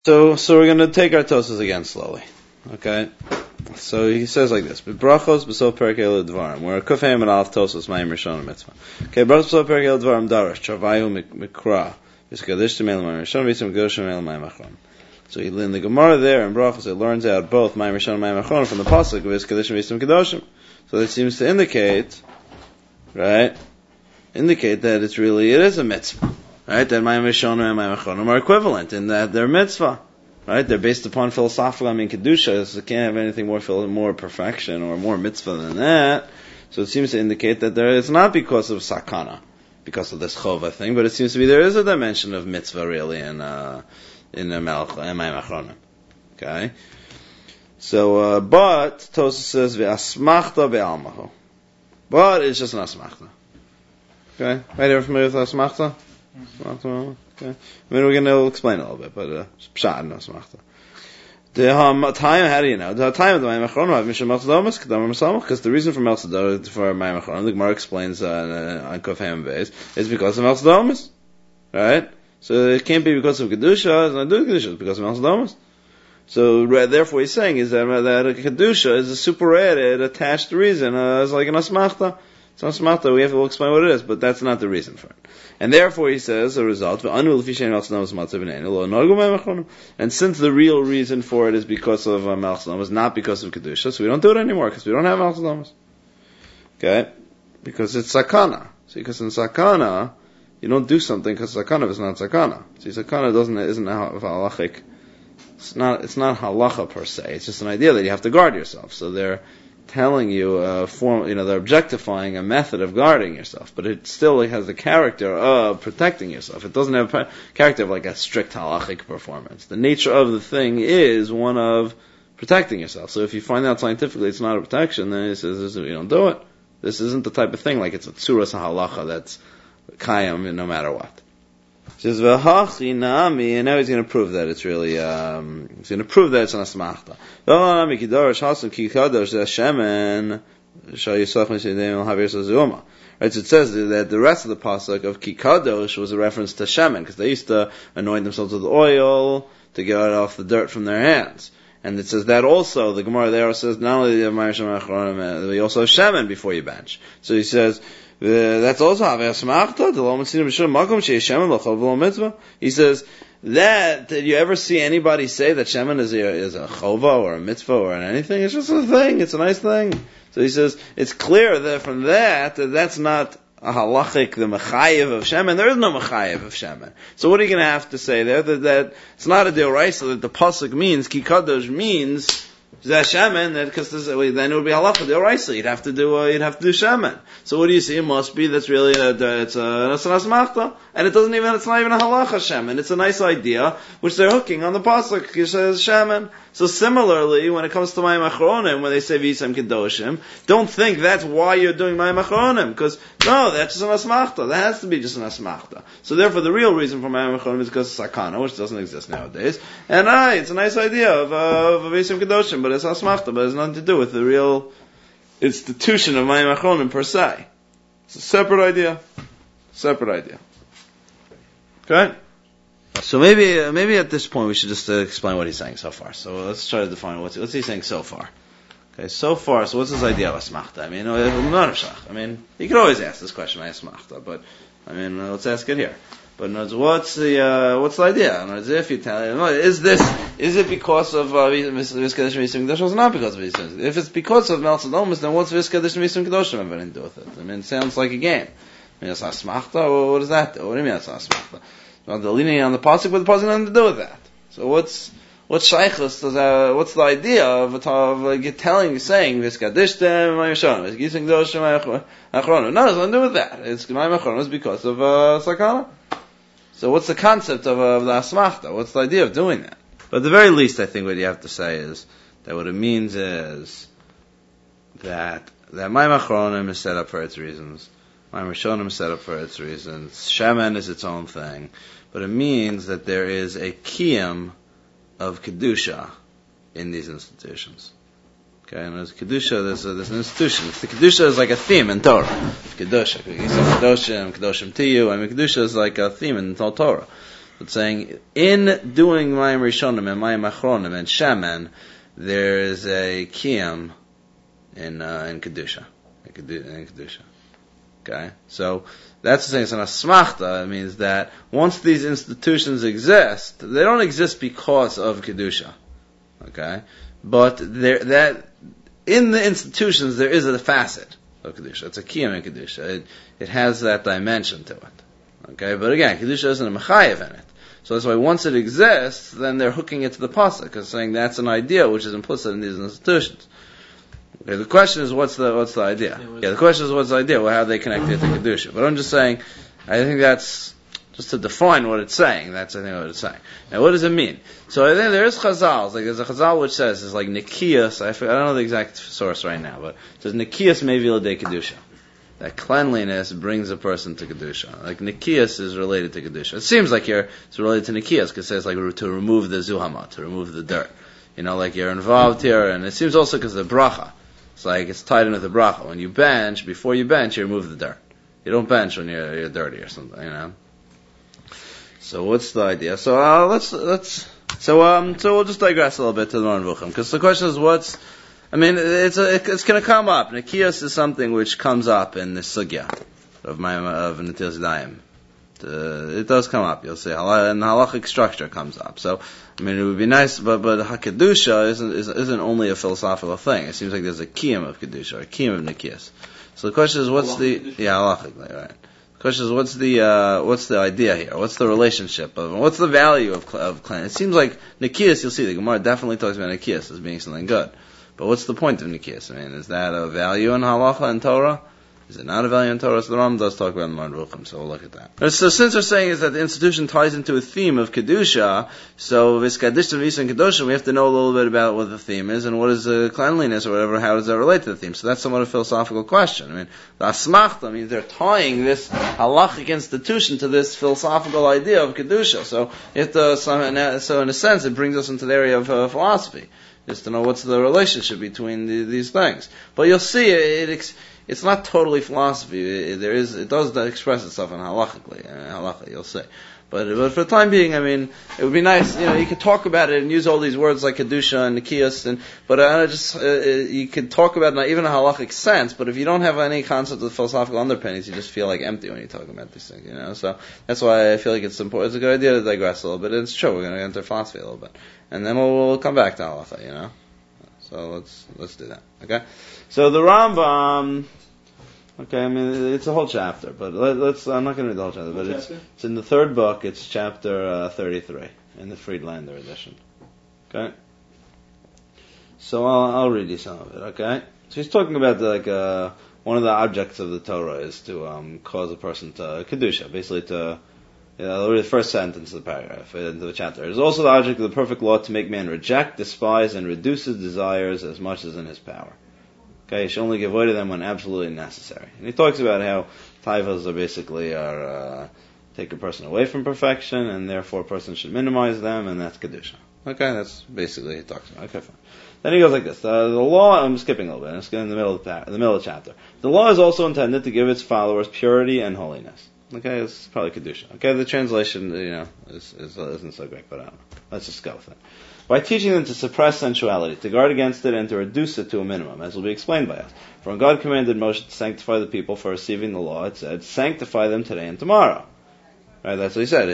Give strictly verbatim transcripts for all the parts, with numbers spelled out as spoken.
So, so we're going to take our Tosas again slowly. Okay? So he says like this: Brachos b'sof perek elu dvarim. We're a kufayim and alf Tosas ma'im rishon mitzvah. Okay, brachos b'sof perek elu dvarim darash travayu mikra v'skadish t'meil ma'im rishon v'yitzim g'dosh t'meil ma'im achron. So in the Gemara there in Brachos it learns out both ma'im rishon and ma'im achron from the pasuk v'skadish v'yitzim g'doshim. So that seems to indicate, right? Indicate that it's really it is a mitzvah. Right, that Mayim Rishon and Mayim Achronim are equivalent in that they're mitzvah. Right, they're based upon philosophical. I mean, kedusha, so it can't have anything more more perfection or more mitzvah than that. So it seems to indicate that there it's not because of sakana, because of this chova thing, but it seems to be there is a dimension of mitzvah really in uh, in the Melch and Mayim Achronim. Okay, so uh, but Tosas says ve'asmachta be'almahu, but it's just an asmachta. Okay, right? Ever familiar with asmachta? Okay. I mean, we're going to explain a little bit, but uh, pshat no smachta. The time, how do you know? The time of the Mayim Achronim have Mishum Melchadamas Kedamar Mesamach, because the reason for Melchadamas for Mayim Achronim, the Gemara explains uh, on Kuf Ham Beis, is because of Melchadamas, right? So it can't be because of kedusha. It's not doing kedusha. It's because of Melchadamas. So therefore, he's saying is that that a kedusha is a superadded attached reason, uh, it's like an asmachta. It's not smachta, we have to explain what it is, but that's not the reason for it. And therefore he says, a result, and since the real reason for it is because of uh, Melchadamas, not because of Kedusha, so we don't do it anymore, because we don't have Melchadamas. Okay? Because it's sakana. See, because in sakana, you don't do something because sakana is not sakana. See, sakana doesn't, isn't halachic, it's not, it's not halacha per se, it's just an idea that you have to guard yourself. So they're telling you a form, you know, they're objectifying a method of guarding yourself, but it still has the character of protecting yourself. It doesn't have a character of like a strict halachic performance. The nature of the thing is one of protecting yourself. So if you find out scientifically it's not a protection, then he says, you don't do it. This isn't the type of thing like it's a tzuras halacha that's kayam no matter what. He says, V'hachi nami, and now he's going to prove that it's really, um, he's going to prove that it's an asmachta. V'hachi nami kidarash hasam ki kadosh shemen shal yisach mishideim al havir sazuma. Right, so it says that the rest of the pasuk of ki kadosh was a reference to shemen, because they used to anoint themselves with oil to get off the dirt from their hands. And it says that also, the Gemara there says, not only do you have Ma'ashem Achronim, but you also have shemen before you bench. So he says, Uh, that's also Havei Asmachta. He says that did you ever see anybody say that shemen is a, is a chova or a mitzvah or an anything? It's just a thing. It's a nice thing. So he says it's clear that from that that that's not a halachic the mechayev of shemen. There is no mechayev of shemen. So what are you going to have to say there? That, that it's not a deoraisa that the pasuk means ki kadosh means. That shemen, that because then it would be halacha deoraisa. You'd have to do, uh, you'd have to do shemen. So what do you see? It must be that's really a, it's a it's an asmachta, and it doesn't even it's not even a halacha shemen. It's a nice idea which they're hooking on the pasuk. It says shemen. So similarly, when it comes to Mayim Achronim, when they say V'yisam Kedoshim, don't think that's why you're doing Mayim Achronim, because no, that's just an asmachta. That has to be just an asmachta. So therefore, the real reason for Mayim Achronim is because of sakana, which doesn't exist nowadays. And aye, it's a nice idea of uh, of V'yisam Kedoshim, but it's asmachta, but it's nothing to do with the real institution of Mayim Achronim per se. It's a separate idea. Separate idea. Okay? So maybe uh, maybe at this point we should just uh, explain what he's saying so far. So let's try to define what's what's he saying so far. Okay, so far. So what's his idea of asmachta? I mean, I mean, you could always ask this question, asmachta, but I mean, uh, let's ask it here. But no, what's the uh, what's the idea? No, if you tell him, is this is it because of viskadish v'yisum kedoshim? It's not because of v'yisum. If it's because of Melchadamas, then what's viskadish v'yisum kedoshim have anything to do with it? I mean, it sounds like a game. I mean, it's asmachta. What does that do? What do you mean it's asmachta? Well, they're leaning on the pasuk, but the pasuk has nothing to do with that. So what's what's shaychus? Does uh, what's the idea of of uh, telling, saying viskadishtem ma'yishon, viskadishtem kedoshim achronim? No, it's nothing to do with that. It's ma'yim achronim because of uh, sakana. So what's the concept of, uh, of the asmachta? What's the idea of doing that? But at the very least, I think what you have to say is that what it means is that that Mayim Achronim is set up for its reasons. Mayim Rishonim is set up for its reasons. Shemen is its own thing. But it means that there is a kiyum of Kedusha in these institutions. Okay, and there's Kedusha, there's, a, there's an institution. The Kedusha is like a theme in Torah. Kedusha, Kedoshim, Kedoshim Tiyu. I mean, Kedusha is like a theme in Torah. It's saying, in doing Mayim Rishonim and Mayim Achronim and Shemen, there is a Kiyam in, uh, in Kedusha. In Kedusha. Okay? So, that's the thing, it's an asmachta. It means that once these institutions exist, they don't exist because of Kedusha. Okay? But there, that, in the institutions, there is a facet of Kedusha. It's a kiyam in Kedusha. It, it has that dimension to it. Okay? But again, Kedusha isn't a mechayev in it. So that's why once it exists, then they're hooking it to the pasuk, because saying that's an idea which is implicit in these institutions. Okay, the question is, what's the what's the idea? Yeah, the question is, what's the idea? Well, how do they connect it to Kedusha? But I'm just saying, I think that's, just to define what it's saying, that's, I think, what it's saying. Now, what does it mean? So I think there is chazal, like, there's a chazal which says, it's like Nikias, I, forget, I don't know the exact source right now, but it says, Nikias mevil de Kedusha. That cleanliness brings a person to Kedusha. Like, Nikias is related to Kedusha. It seems like here, it's related to Nikias, because it says, like, to remove the zuhama, to remove the dirt. You know, like, you're involved here, and it seems also because of the bracha. It's like, it's tied in with the bracha. When you bench, before you bench, you remove the dirt. You don't bench when you're, you're dirty or something, you know. So what's the idea? So uh, let's let's so um so we'll just digress a little bit to the Moran Vuchim, because the question is what's I mean it's a, it's going to come up. Nikias is something which comes up in the sugya of my of Netilas Yadayim. Uh, it does come up. You'll see, and the halachic structure comes up. So, I mean, it would be nice, but but Hakadusha isn't isn't only a philosophical thing. It seems like there's a kiyam of kedusha, a kiyam of nikias. So the question is, what's the yeah halachically, right? The question is, what's the uh, what's the idea here? What's the relationship of? What's the value of of clan? It seems like nikias. You'll see the Gemara definitely talks about nikias as being something good. But what's the point of nikias? I mean, is that a value in halacha and Torah? Is it not a value in Torah? So the Ram does talk about the Moran Vuchim, so we'll look at that. So since we're saying is that the institution ties into a theme of Kedusha, so Viskadishta Visa and Kedusha, we have to know a little bit about what the theme is and what is the cleanliness or whatever, how does that relate to the theme. So that's somewhat a philosophical question. I mean, the Asmachta means they're tying this halachic institution to this philosophical idea of Kedusha. So you have to, so in a sense, it brings us into the area of uh, philosophy, just to know what's the relationship between the, these things. But you'll see it, it It's not totally philosophy. It, there is, it does express itself in halachically, uh, halacha, you'll see. But, but for the time being, I mean, it would be nice, you know, you could talk about it and use all these words like kedusha and nikias, and but uh, just uh, you could talk about it even in a halachic sense. But if you don't have any concept of philosophical underpinnings, you just feel like empty when you talk about these things, you know. So that's why I feel like it's important. It's a good idea to digress a little bit. It's true. We're going to enter philosophy a little bit, and then we'll, we'll come back to halacha, you know. So let's let's do that. Okay. So the Rambam. Okay, I mean it's a whole chapter, but let, let's. I'm not going to read the whole chapter, but it's, it's in the third book. It's chapter uh, thirty-three in the Friedlander edition. Okay, so I'll, I'll read you some of it. Okay, so he's talking about the, like uh, one of the objects of the Torah is to um, cause a person to kedusha, basically to. You know, I'll read the first sentence of the paragraph into the chapter. It is also the object of the perfect law to make man reject, despise, and reduce his desires as much as in his power. Okay, you should only give way to them when absolutely necessary. And he talks about how taivas are basically are uh, take a person away from perfection, and therefore a person should minimize them, and that's kedusha. Okay, that's basically he talks about. Okay, fine. Then he goes like this: uh, the law. I'm skipping a little bit. Let's get in the middle of the, the middle of the chapter. The law is also intended to give its followers purity and holiness. Okay, it's probably kedusha. Okay, the translation, you know, is, is, isn't so great, but I don't know. Let's just go with it. By teaching them to suppress sensuality, to guard against it, and to reduce it to a minimum, as will be explained by us. For when God commanded Moshe to sanctify the people for receiving the law, it said, sanctify them today and tomorrow. Right, that's what he said.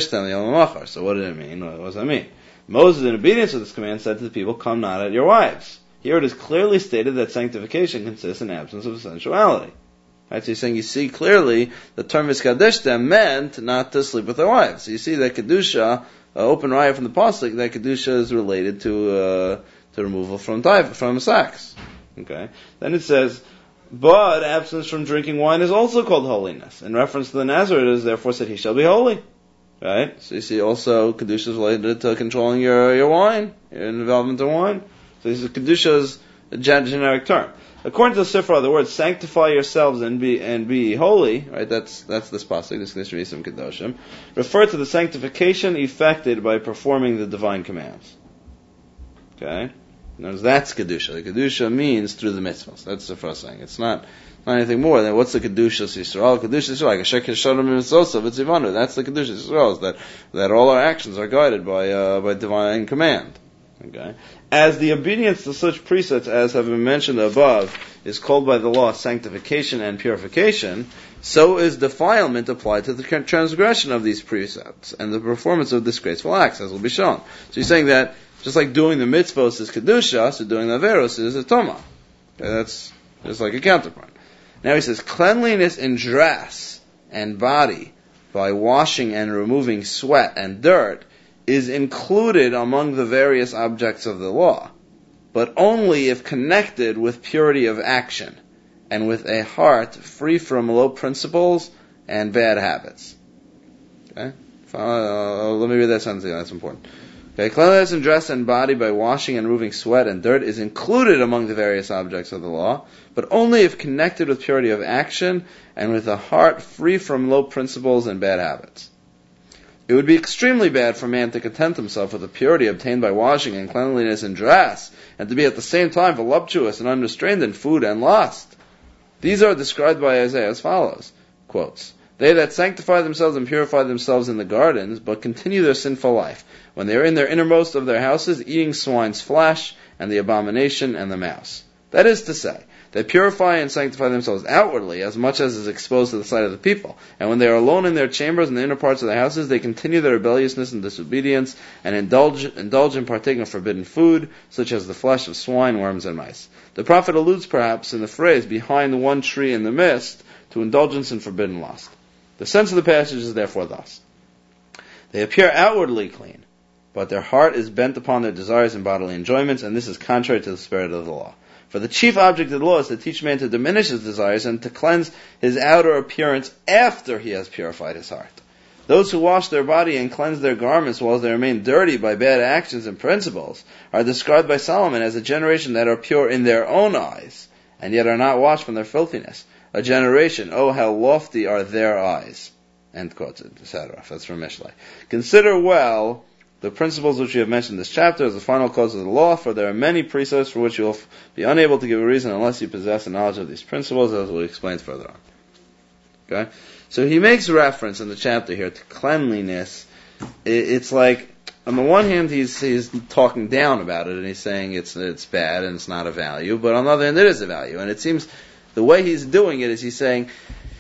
So what did it mean? What does that mean? Moses, in obedience to this command, said to the people, come not at your wives. Here it is clearly stated that sanctification consists in absence of sensuality. Right, so he's saying, you see clearly, the term Viskadishta meant not to sleep with their wives. So you see that Kedusha, uh, open riot from the pasuk, that Kedusha is related to, uh, to removal from dive, from sex. Okay? Then it says, but absence from drinking wine is also called holiness. In reference to the Nazarite, it is therefore said, he shall be holy. Right? So you see also, Kedusha is related to controlling your, your wine, your involvement in wine. So this is Kedusha's a generic term. According to the Sifra, the word sanctify yourselves and be and be holy, right? That's that's this pasuk, this Nishrisim Kedoshim, refer to the sanctification effected by performing the divine commands. Okay, now that's kedusha. The kedusha means through the mitzvahs. That's the first thing. It's not not anything more. Then what's the Kedushas Yisrael? Kedushas Yisrael, like a Sheker Shalom Mitzvosa V'tzivanu. That's the Kedushas Yisrael, that, that all our actions are guided by, uh, by divine command. Okay? As the obedience to such precepts as have been mentioned above is called by the law sanctification and purification, so is defilement applied to the transgression of these precepts and the performance of disgraceful acts, as will be shown. So he's saying that just like doing the mitzvos is kedusha, so doing the averos is a toma. Okay, that's just like a counterpoint. Now he says cleanliness in dress and body by washing and removing sweat and dirt is included among the various objects of the law, but only if connected with purity of action and with a heart free from low principles and bad habits. Okay? Uh, let me read that sentence again, that's important. Okay, cleanliness in dress and body by washing and removing sweat and dirt is included among the various objects of the law, but only if connected with purity of action and with a heart free from low principles and bad habits. It would be extremely bad for man to content himself with the purity obtained by washing and cleanliness in dress, and to be at the same time voluptuous and unrestrained in food and lust. These are described by Isaiah as follows, quotes, "They that sanctify themselves and purify themselves in the gardens, but continue their sinful life, when they are in their innermost of their houses, eating swine's flesh, and the abomination, and the mouse." That is to say, they purify and sanctify themselves outwardly as much as is exposed to the sight of the people. And when they are alone in their chambers and the inner parts of their houses, they continue their rebelliousness and disobedience, and indulge, indulge in partaking of forbidden food, such as the flesh of swine, worms, and mice. The prophet alludes perhaps in the phrase, "behind one tree in the mist," to indulgence in forbidden lust. The sense of the passage is therefore thus. They appear outwardly clean, but their heart is bent upon their desires and bodily enjoyments, and this is contrary to the spirit of the law. For the chief object of the law is to teach man to diminish his desires and to cleanse his outer appearance after he has purified his heart. Those who wash their body and cleanse their garments while they remain dirty by bad actions and principles are described by Solomon as a generation that are pure in their own eyes, and yet are not washed from their filthiness. A generation, oh how lofty are their eyes. End quotes, et cetera. That's from Mishlei. Consider well the principles which we have mentioned in this chapter as the final cause of the law, for there are many precepts for which you will f- be unable to give a reason unless you possess a knowledge of these principles, as we'll explain further on. Okay? So he makes reference in the chapter here to cleanliness. It's like, on the one hand, he's he's talking down about it, and he's saying it's it's bad and it's not a value, but on the other hand, it is a value. And it seems the way he's doing it is he's saying,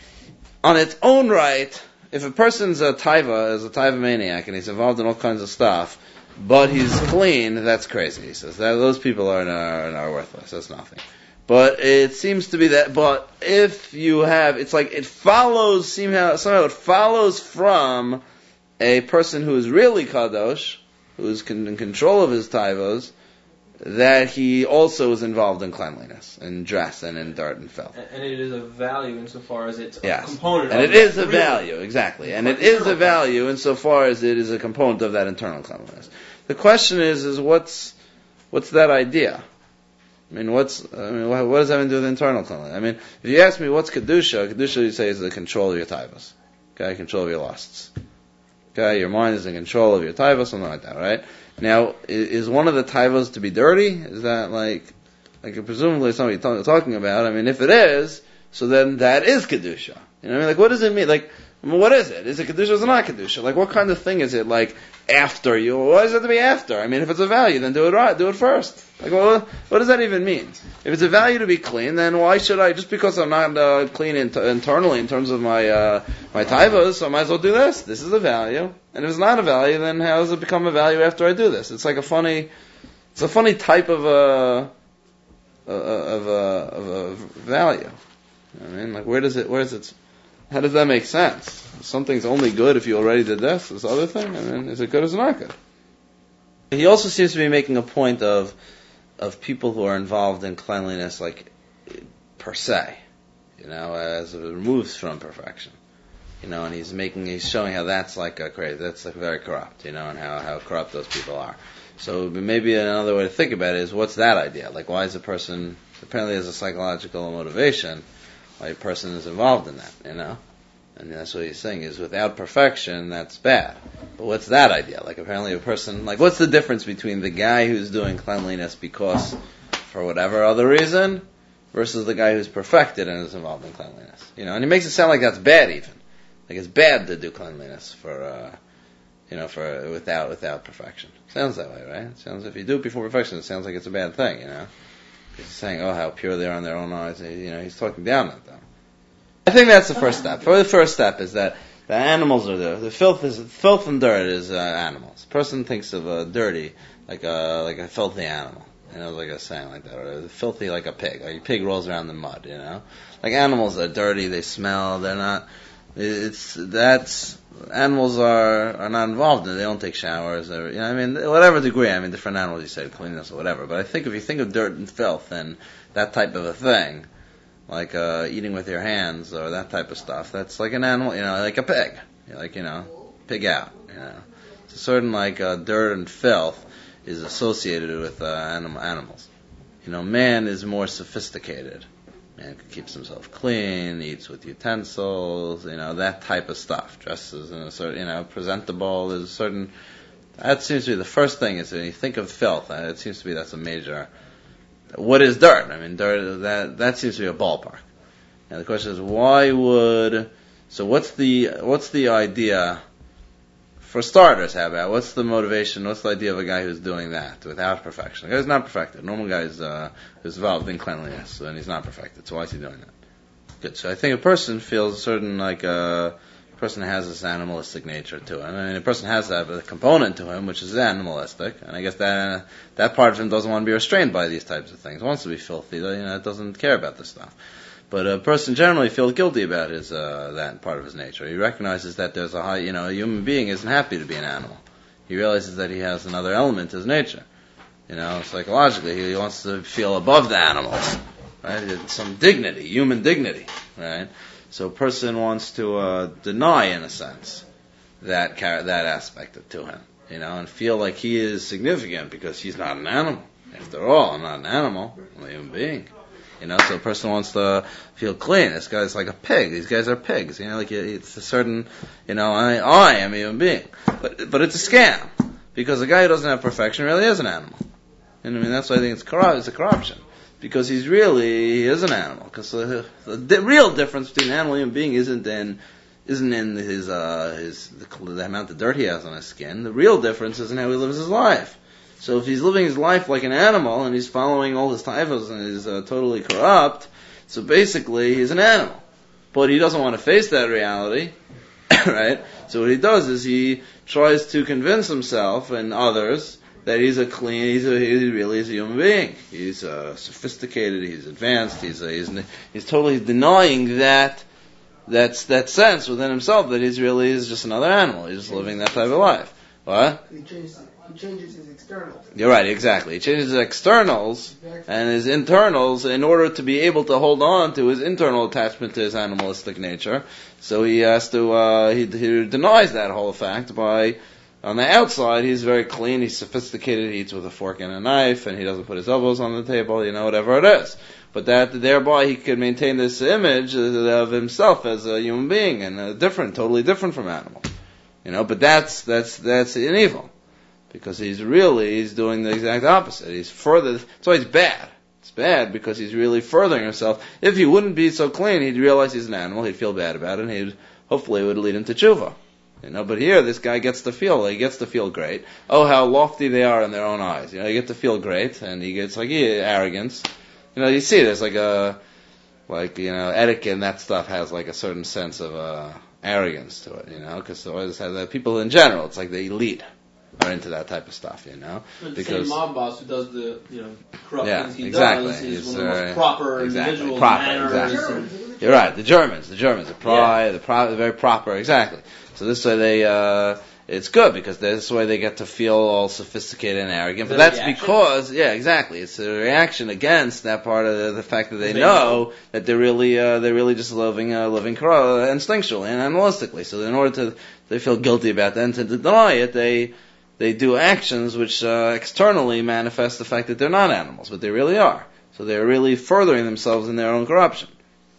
on its own right, if a person's a taiva, is a taiva maniac, and he's involved in all kinds of stuff, but he's clean, that's crazy, he says. That, those people are, are, are worthless, that's nothing. But it seems to be that, but if you have, it's like it follows, somehow, somehow it follows from a person who is really kadosh, who is in control of his taivos, that he also is involved in cleanliness, in dress, and in dirt and filth. And it is a value insofar as it's yes. a component and of it is a real. value, exactly. And it is a value insofar as it is a component of that internal cleanliness. The question is, is what's what's that idea? I mean, what's I mean, what, what does that have to do with internal cleanliness? I mean, if you ask me what's kedusha, kedusha you say is the control of your taivas, okay, control of your lusts. Okay, your mind is in control of your taivas, something like that, right? Now, is one of the taivos to be dirty? Is that like, like presumably somebody t- talking about? I mean, if it is, so then that is kedusha. You know what I mean? Like, what does it mean? Like, I mean, what is it? Is it kedusha or is it not kedusha? Like, what kind of thing is it? Like, after you? Why does it have to be after? I mean, if it's a value, then do it right. Do it first. Like, well, what does that even mean? If it's a value to be clean, then why should I? Just because I'm not uh, clean in t- internally in terms of my uh, my taivos, so I might as well do this. This is a value. And if it's not a value, then how does it become a value after I do this? It's like a funny, it's a funny type of a of a of a value. I mean, like, where does it? Where is it? How does that make sense? Something's only good if you already did this. This other thing, I mean, is it good or is it not good? He also seems to be making a point of of people who are involved in cleanliness, like per se, you know, as it removes from perfection, you know, and he's making, he's showing how that's like a crazy, that's like very corrupt, you know, and how how corrupt those people are. So maybe another way to think about it is, what's that idea? Like, why is a person, apparently there's a psychological motivation why a person is involved in that, you know? And that's what he's saying is, without perfection, that's bad. But what's that idea? Like, apparently a person, like, what's the difference between the guy who's doing cleanliness because, for whatever other reason, versus the guy who's perfected and is involved in cleanliness. You know, and he makes it sound like that's bad even. Like it's bad to do cleanliness for, uh, you know, for without without perfection. Sounds that way, right? It sounds if you do it before perfection, it sounds like it's a bad thing, you know. He's saying, oh, how pure they are in their own eyes. You know, he's talking down at them. I think that's the first step. For the first step is that the animals are there. The filth is filth and dirt is uh, animals. A person thinks of uh, dirty like a like a filthy animal. You know, like I was saying, like that, or filthy like a pig. Like a pig rolls around in mud. You know, like animals are dirty. They smell. They're not. It's that's animals are are not involved in it. They don't take showers. Or, you know, I mean, whatever degree. I mean, different animals. You say cleanliness or whatever. But I think if you think of dirt and filth and that type of a thing, like uh, eating with your hands or that type of stuff, that's like an animal. You know, like a pig. Like you know, pig out. You know, it's a certain like uh, dirt and filth is associated with uh, anim- animals. You know, man is more sophisticated. Man keeps himself clean, eats with utensils, you know, that type of stuff. Dresses in a certain, you know, presentable. There's a certain. That seems to be the first thing. Is when you think of filth, it seems to be that's a major. What is dirt? I mean, dirt. That that seems to be a ballpark. And the question is, why would? So what's the what's the idea? For starters, how about what's the motivation? What's the idea of a guy who's doing that without perfection? A guy who's not perfected. A normal guy is uh, who's involved in cleanliness, and he's not perfected. So why is he doing that? Good. So I think a person feels a certain like uh, a person has this animalistic nature to him. I mean, a person has that a component to him which is animalistic, and I guess that uh, that part of him doesn't want to be restrained by these types of things. He wants to be filthy. You know, it doesn't care about this stuff. But a person generally feels guilty about his uh, that part of his nature. He recognizes that there's a high, you know, a human being isn't happy to be an animal. He realizes that he has another element to his nature. You know, psychologically, he wants to feel above the animals, right? It's some dignity, human dignity, right? So a person wants to uh, deny, in a sense, that car- that aspect to him, you know, and feel like he is significant because he's not an animal. After all, I'm not an animal. I'm a human being. You know, so a person wants to feel clean. This guy's like a pig. These guys are pigs. You know, like it's a certain, you know, I, I am a human being. But but it's a scam. Because a guy who doesn't have perfection really is an animal. And I mean, that's why I think it's corrupt, it's a corruption. Because he's really, he is an animal. Because the, the, the real difference between an animal and a human being isn't in, isn't in his, uh, his, the, the amount of dirt he has on his skin. The real difference is in how he lives his life. So if he's living his life like an animal and he's following all his taivos and is uh, totally corrupt, so basically he's an animal. But he doesn't want to face that reality, right? So what he does is he tries to convince himself and others that he's a clean, he's a, he really is a human being. He's uh, sophisticated, he's advanced, he's a, he's he's totally denying that that's that sense within himself that he's really is just another animal. He's just living that type of life. What? He changes, he changes his externals. You're right, exactly. He changes his externals and his internals in order to be able to hold on to his internal attachment to his animalistic nature. So he has to, uh, he, he denies that whole fact by, on the outside, he's very clean, he's sophisticated, he eats with a fork and a knife, and he doesn't put his elbows on the table, you know, whatever it is. But that, thereby he could maintain this image of himself as a human being, and uh, different, totally different from animals. You know, but that's, that's, that's an evil. Because he's really, he's doing the exact opposite. He's further, so he's bad. It's bad because he's really furthering himself. If he wouldn't be so clean, he'd realize he's an animal, he'd feel bad about it, and he'd, hopefully it would lead him to tshuva. You know, but here, this guy gets to feel, he gets to feel great. Oh, how lofty they are in their own eyes. You know, you get to feel great, and he gets like, yeah, arrogance. You know, you see there's like a, like, you know, etiquette and that stuff has like a certain sense of, uh, arrogance to it, you know, because always have the people in general, it's like the elite are into that type of stuff, you know. But the because same mob boss who does the, you know, corrupt yeah, things he exactly. does is He's, one of the most uh, proper exactly. individuals, Proper, manners. exactly. And, You're right. The Germans, the Germans, the pride, Yeah. the pro, very proper, exactly. So this way they, uh, it's good because this way they get to feel all sophisticated and arrogant. But that's reaction? because, yeah, exactly. It's a reaction against that part of the, the fact that they, They know, know. that they're really, uh, they're really just living, uh, living cor- instinctually and animalistically. So in order to, they feel guilty about that and to deny it, they, they do actions which uh, externally manifest the fact that they're not animals, but they really are. So they're really furthering themselves in their own corruption.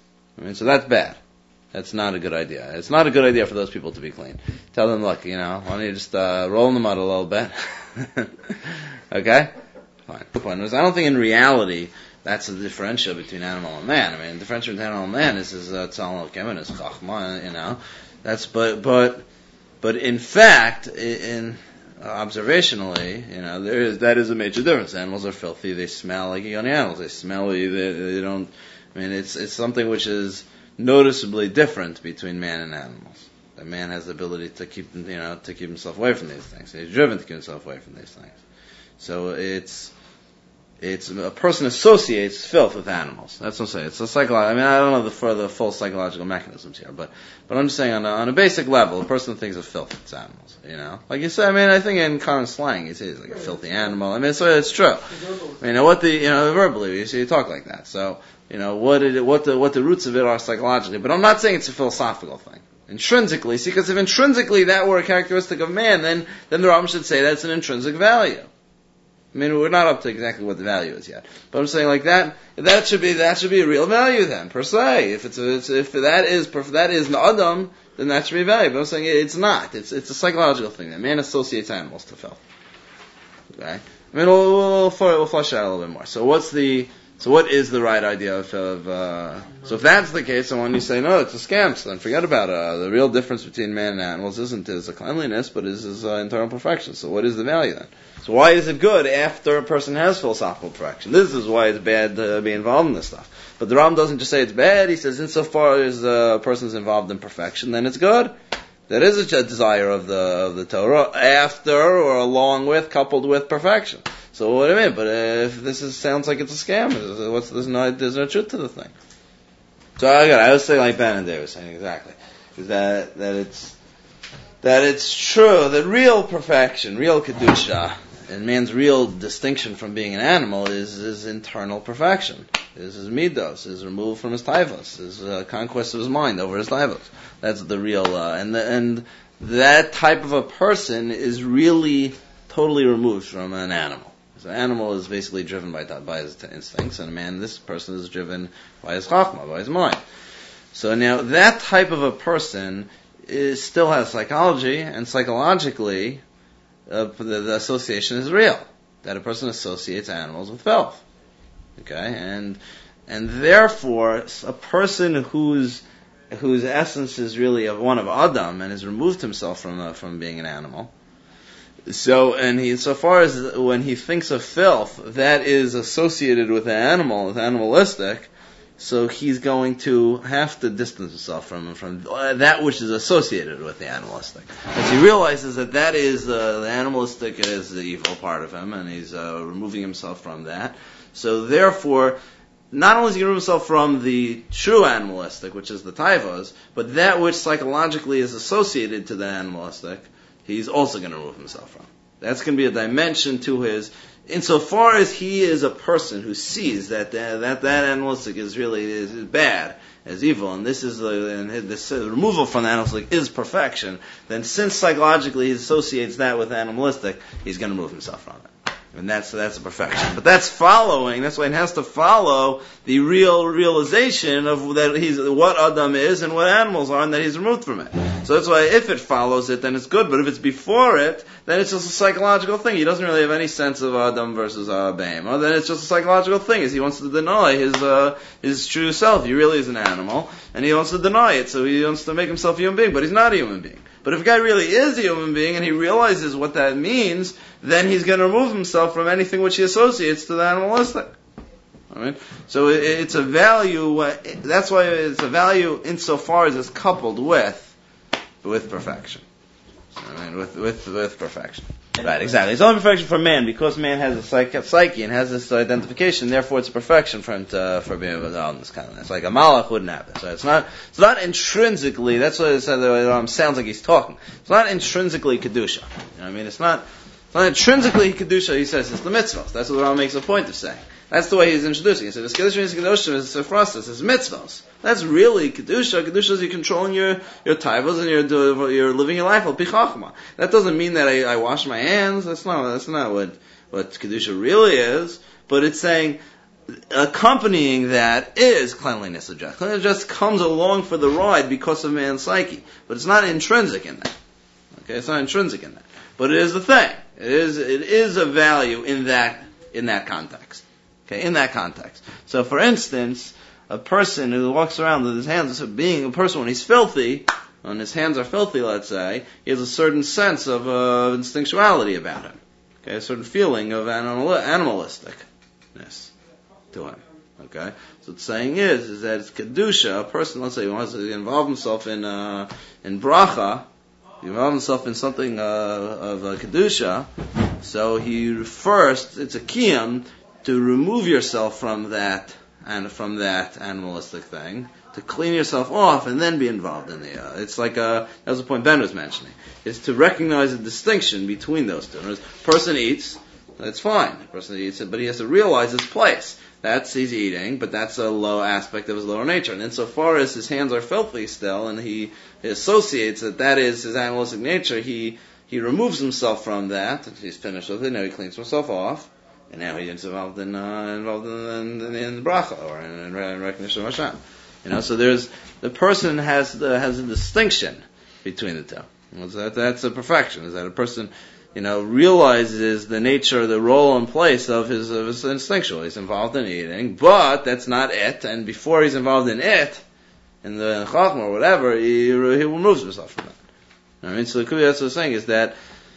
I mean, so that's bad. That's not a good idea. It's not a good idea for those people to be clean. Tell them, look, you know, why don't you just uh, roll in the mud a little bit? Okay? Fine. The point was, I don't think in reality that's the differential between animal and man. I mean, the differential between animal and man is is tzal kemen is chachma, you know. That's but but but in fact, in uh, observationally, you know, there is that is a major difference. Animals are filthy; they smell like yoni animals. They smell. They, they don't. I mean, it's it's something which is noticeably different between man and animals. That man has the ability to keep, you know, to keep himself away from these things. He's driven to keep himself away from these things. So it's, it's, a person associates filth with animals. That's what I'm saying. It's a psychological, I mean, I don't know the, for the full psychological mechanisms here, but, but I'm just saying on a, on a basic level, a person thinks of filth with animals, you know? Like you said, I mean, I think in common slang, it's, it's like a filthy animal. I mean, so it's true. I mean, what the, you know, verbally, you see, you talk like that. So, you know, what it, what the, what the roots of it are psychologically. But I'm not saying it's a philosophical thing. Intrinsically, see, because if intrinsically that were a characteristic of man, then, then the Rambam should say that's an intrinsic value. I mean, we're not up to exactly what the value is yet. But I'm saying like that, that should be, that should be a real value then, per se. If it's, a, it's if that is, if that is an Adam, then that should be a value. But I'm saying it's not. It's, it's a psychological thing that man associates animals to filth. Okay? I mean, we'll, we'll, we'll flush it out a little bit more. So what's the, So what is the right idea of, of uh, so if that's the case, and when you say, no, it's a scam, so then forget about it. Uh, the real difference between man and animals isn't his cleanliness, but is his uh, internal perfection. So what is the value then? So why is it good after a person has philosophical perfection? This is why it's bad to be involved in this stuff. But the Ram doesn't just say it's bad, he says insofar as a person's involved in perfection, then it's good. That is a desire of the of the Torah after or along with, coupled with perfection. So what do I mean? But if this is, sounds like it's a scam, what's there's no there's no truth to the thing. So I got I would say like Ben and Dave was saying exactly, is that that it's that it's true that real perfection, real kedusha, and man's real distinction from being an animal is his internal perfection, is his midos, is removed from his taivos, his uh, conquest of his mind over his taivos. That's the real uh, and the, and that type of a person is really totally removed from an animal. So an animal is basically driven by by his instincts, and a man, this person is driven by his chachma, by his mind. So now that type of a person is, still has psychology, and psychologically, uh, the, the association is real. That a person associates animals with filth. Okay, and and therefore a person whose whose essence is really of one of Adam and has removed himself from uh, from being an animal. So, and he, so far as when he thinks of filth, that is associated with the animal, with animalistic, so he's going to have to distance himself from from that which is associated with the animalistic. As he realizes that that is uh, the animalistic is the evil part of him, and he's uh, removing himself from that. So therefore, not only is he removing himself from the true animalistic, which is the taivos, but that which psychologically is associated to the animalistic, he's also going to remove himself from. That's going to be a dimension to his, insofar as he is a person who sees that uh, that, that animalistic is really is bad, as evil, and this is uh, and this uh, removal from the animalistic is perfection, then since psychologically he associates that with animalistic, he's going to remove himself from it. And that's that's a perfection. But that's following, that's why it has to follow the real realization of that he's what Adam is and what animals are, and that he's removed from it. So that's why if it follows it, then it's good. But if it's before it, then it's just a psychological thing. He doesn't really have any sense of Adam versus uh, Behemah. Then it's just a psychological thing. Is he wants to deny his uh, his true self. He really is an animal, and he wants to deny it. So he wants to make himself a human being, but he's not a human being. But if a guy really is a human being and he realizes what that means, then he's going to remove himself from anything which he associates to the animalistic. All right? So it, it's a value, uh, that's why it's a value insofar as it's coupled with with perfection. I mean, with, with, with perfection. Right, exactly. It's only perfection for man, because man has a psyche, psyche and has this identification, therefore it's a perfection for him to, for being able to own this kind of thing. It's like a malach wouldn't have this. Right? It's not, it's not intrinsically, that's what it says, um, sounds like he's talking. It's not intrinsically kedusha. You know what I mean? It's not, it's not intrinsically kedusha, he says, it's the mitzvahs. That's what the Rambam makes a point of saying. That's the way he's introducing it. So this kedusha is kedusha, is sefrastas, is mitzvahs. That's really kedusha. Kedusha is you controlling your your taivos and you're you're living your life al pi chachma. That doesn't mean that I, I wash my hands. That's not that's not what what kedusha really is. But it's saying accompanying that is cleanliness of dress. Cleanliness just comes along for the ride because of man's psyche, but it's not intrinsic in that. Okay, it's not intrinsic in that. But it is the thing. It is it is a value in that in that context. Okay, in that context. So, for instance, a person who walks around with his hands, so being a person when he's filthy, when his hands are filthy, let's say, he has a certain sense of uh, instinctuality about him. Okay, a certain feeling of animal, animalisticness to him. Okay, so the saying is, is that it's kedusha. A person, let's say, he wants to involve himself in uh, in bracha, he involve himself in something uh, of uh, kedusha. So he first, it's a kiyum to remove yourself from that and from that animalistic thing, to clean yourself off and then be involved in the. Uh, it's like a, that was the point Ben was mentioning. Is to recognize the distinction between those two. In other words, person eats, that's fine. The person eats it, but he has to realize its place. That's, he's eating, but that's a low aspect of his lower nature. And insofar as his hands are filthy still, and he, he associates that that is his animalistic nature, he, he removes himself from that, and he's finished with it, now he cleans himself off, and now he's involved in, uh, involved in, in, in the bracha, or in, in, in recognition of Hashem. You know, so there's, the person has the, has a distinction between the two. Well, that, that's a perfection, is that a person, you know, realizes the nature, the role and place of his, of his instinctual. He's involved in eating, but that's not it. And before he's involved in it, in the chachma or whatever, he, he removes himself from that. I mean, so the Kubi that's what I'm saying is that,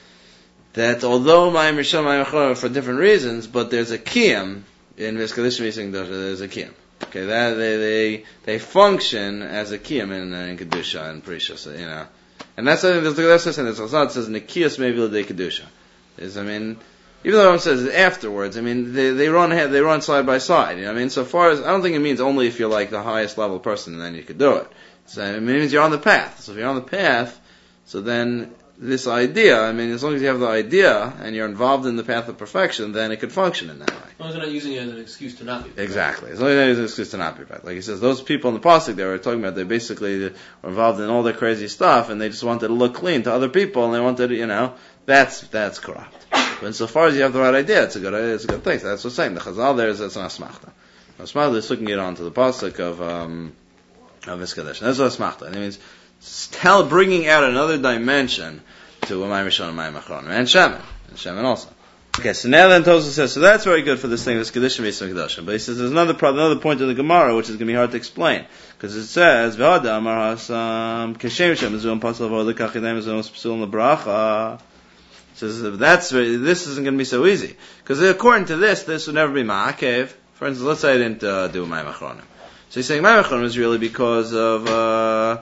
that although Mayim Rishon, Mayim Achron for different reasons, but there's a kiyum in Veskadish Mising Dosha, there's a kiyum. Okay, that, they, they, they function as a kiyum in, in Kedusha and Prisha, so, you know. And that's that's that's the saying. It says Nikias Mevil de Kedusha. Is I mean, even though it says afterwards, I mean they they run ahead, they run side by side. You know, I mean, so far as I don't think it means only if you're like the highest level person, then you could do it. So it means you're on the path. So if you're on the path, so then this idea, I mean, as long as you have the idea and you're involved in the path of perfection, then it could function in that way. As long as you're not using it as an excuse to not be perfect. Exactly. As long as you're not using it as an excuse to not be perfect. Like he says, those people in the pasuk they were talking about, they basically were involved in all their crazy stuff, and they just wanted to look clean to other people, and they wanted to, you know, that's that's corrupt. But insofar as you have the right idea, it's a good idea, it's a good thing. So that's what I'm saying. The Chazal there is it's an asmachta. Asmachta is looking it on to the pasuk of um, of Iskadesh. That's what asmachta. It means tell, bringing out another dimension to Mayim Rishon and Mayim Achron, and Shemen, and Shemen also. Okay, so now then Tosfos says, so that's very good for this thing, this Kedusha V'Yisrael Kedusha. But he says there's another problem, another point in the Gemara which is going to be hard to explain, because it says V'Hada Amar Hasam Keshem Shem Mizum Pasal V'Hada Kachidem Mizum Psul L'Bracha. Says that's very, this isn't going to be so easy, because according to this, this would never be Ma'akev. For instance, let's say I didn't uh, do Mayim Achronim. So he's saying Mayim Achronim is really because of. Uh,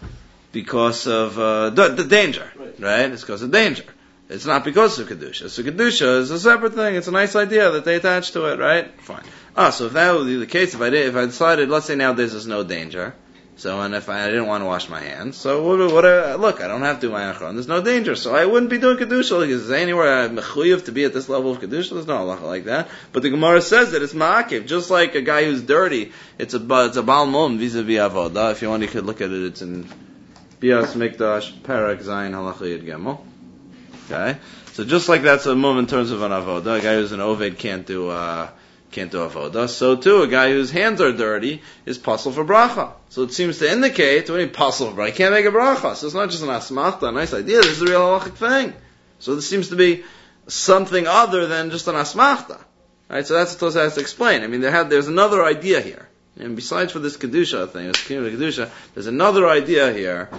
Because of uh, the, the danger, right. right? It's because of danger. It's not because of Kedusha. So Kedusha is a separate thing. It's a nice idea that they attach to it, right? Fine. Ah, so if that would be the case, if I did, if I decided, let's say nowadays there's no danger, so and if I, I didn't want to wash my hands, so what? what I, look, I don't have to do my achron. There's no danger, so I wouldn't be doing Kedusha. Like, is there anywhere I'm mechuyev to be at this level of Kedusha? There's no halacha like that. But the Gemara says that it's ma'akiv, just like a guy who's dirty. It's a it's a bal mum vis-a-vis avodah. If you want, you could look at it. It's in Bias Mikdash, Parak, Zayin, Halacha Yud Gimel. Okay? So just like that's a mum in terms of an avodah, a guy who's an oved can't do, uh, can't do avodah. So too, a guy whose hands are dirty is pasul for bracha. So it seems to indicate, when he pasul for bracha, he can't make a bracha. So it's not just an asmachta, a nice idea, this is a real halachic thing. So this seems to be something other than just an asmachta. Right? So that's what Tosfos has to explain. I mean, there had, there's another idea here. And besides for this Kedusha thing, this community Kedusha, there's another idea here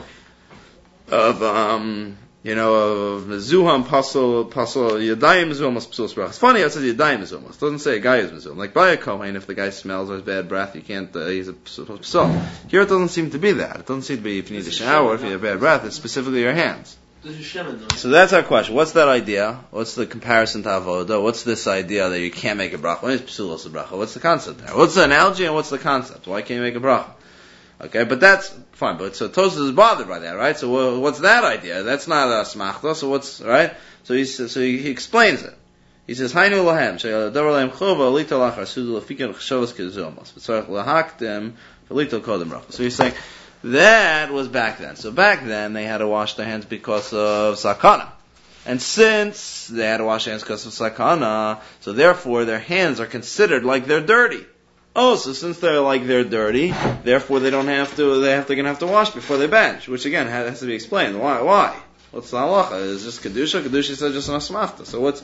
of, um, you know, of Mezuham, Pasol, Pasol, Yadayim Mezuham, Psul Sprach. It's funny how it says Yadayim Mezuham. It doesn't say a guy is Mezuham. Like by a Kohen, if the guy smells or has bad breath, you can't, uh, he's a Psul. Here it doesn't seem to be that. It doesn't seem to be if you need a shower, if you have bad breath, it's specifically your hands. So that's our question. What's that idea? What's the comparison to avodah? What's this idea that you can't make a bracha? When is psulos a bracha? What's the concept there? What's the analogy and what's the concept? Why can't you make a bracha? Okay, but that's fine. But so Tosfos is bothered by that, right? So what's that idea? That's not a smachta. So what's right? So he so he, he explains it. He says, "Hainu lahem sheyadavar lahem chova lito lachar sudu lefikin chshavos kezomos v'tzarich lahaktem v'lito kodem bracha." So he's saying. That was back then. So back then, they had to wash their hands because of sakana. And since they had to wash their hands because of sakana, so therefore their hands are considered like they're dirty. Oh, so since they're like they're dirty, therefore they don't have to, they have to, gonna have to wash before they bench. Which again, has to be explained. Why? Why? What's the halacha? Is just Kedusha? Kedusha says just an asmachta. So what's,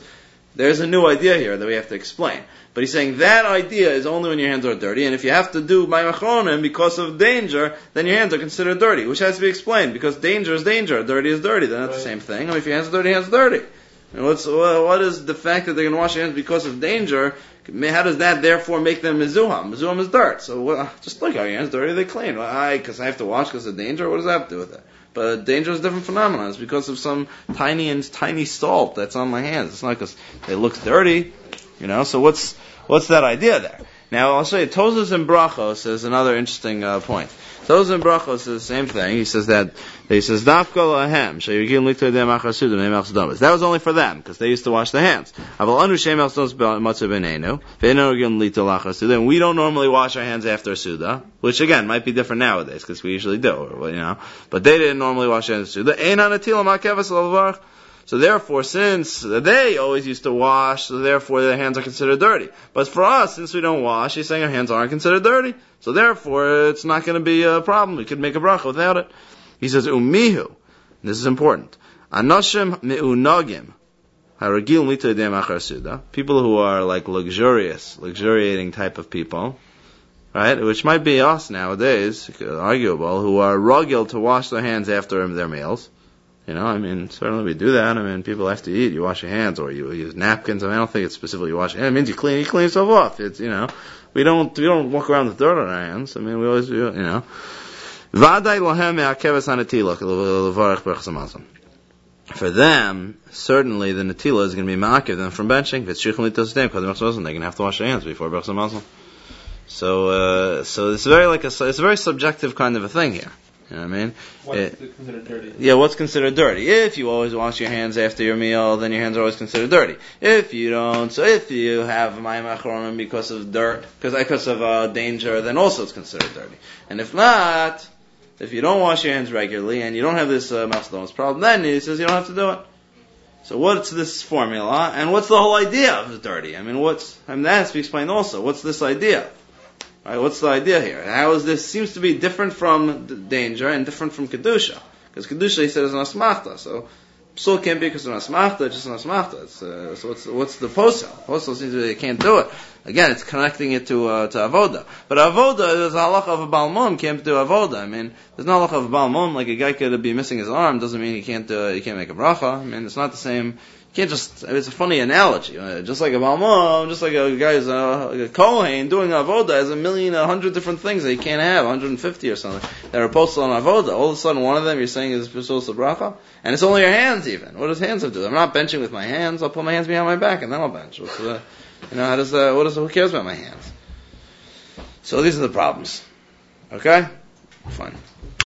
There's a new idea here that we have to explain. But he's saying that idea is only when your hands are dirty, and if you have to do mayim achronim because of danger, then your hands are considered dirty, which has to be explained, because danger is danger, dirty is dirty. They're not the same thing. I mean, if your hands are dirty, your hands are dirty. And what's, what is the fact that they're going to wash your hands because of danger? How does that therefore make them mizuham? Mizuham is dirt. So what, just look, are your hands dirty? They clean. Why? Because I have to wash because of danger? What does that have to do with it? But danger is a different phenomenon. It's because of some tiny and tiny salt that's on my hands. It's not because they look dirty, you know. So what's what's that idea there? Now I'll show you. Tosas and Brachos is another interesting uh, point. Tosas and Brachos is the same thing. He says that he says Dafka lahem sheyirgim liktodem achar suda meimach sedamas. That was only for them because they used to wash their hands. Aval anu sheimach sedamas matzah benenu ve'enu yirgim liktol achar suda. And we don't normally wash our hands after suda, which again might be different nowadays because we usually do, or, you know. But they didn't normally wash their hands after suda. Ein anatila makevas alavarch. So therefore, since they always used to wash, so therefore their hands are considered dirty. But for us, since we don't wash, he's saying our hands aren't considered dirty. So therefore, it's not going to be a problem. We could make a bracha without it. He says, umihu. This is important. Anoshim me'unagim. Haragil mitodem achar suda. People who are like luxurious, luxuriating type of people, right? Which might be us nowadays, arguable, who are ragil to wash their hands after their meals. You know, I mean, certainly we do that. I mean, people have to eat. You wash your hands, or you use napkins. I mean, I don't think it's specifically you wash your hands. It means you clean, you clean yourself off. It's, you know, we don't, we don't walk around with dirt on our hands. I mean, we always, you know. For them, certainly the natila is going to be ma'akev them from benching. If it's shichin litos dem, they're going to have to wash their hands before brachas hamazon. So, uh, so it's very like a, it's a very subjective kind of a thing here. You know what I mean? What's it, considered dirty? Yeah, what's considered dirty? If you always wash your hands after your meal, then your hands are always considered dirty. If you don't, so if you have mayim achronim because of dirt, because because of uh, danger, then also it's considered dirty. And if not, if you don't wash your hands regularly and you don't have this uh, mouth problem, then he says you don't have to do it. So what's this formula? And what's the whole idea of dirty? I mean, what's? I mean, that has to be explained also. What's this idea? Right, what's the idea here? How is this seems to be different from d- danger and different from kedusha? Because kedusha, he said, is an asmachta. So psul can't be because of an asmachta, it's just an asmachta. It's, uh, so what's what's the posel? Posel seems to be they can't do it. Again, it's connecting it to uh, to avoda. But avoda is a halacha of a balmum can't do avoda. I mean, there's no halacha of a balmum like a guy could be missing his arm doesn't mean he can't uh, he can't make a bracha. I mean, it's not the same. You can't just, I mean, it's a funny analogy. Uh, just like a balmum, just like a guy who's a, a kohen doing avoda has a million, a hundred different things that he can't have, one hundred fifty or something, that are posted on avoda. All of a sudden, one of them you're saying is psul bracha, and it's only your hands even. What does hands have to do? I'm not benching with my hands. I'll put my hands behind my back and then I'll bench. What's the, you know, how does that, what does, who cares about my hands? So these are the problems. Okay? Fine.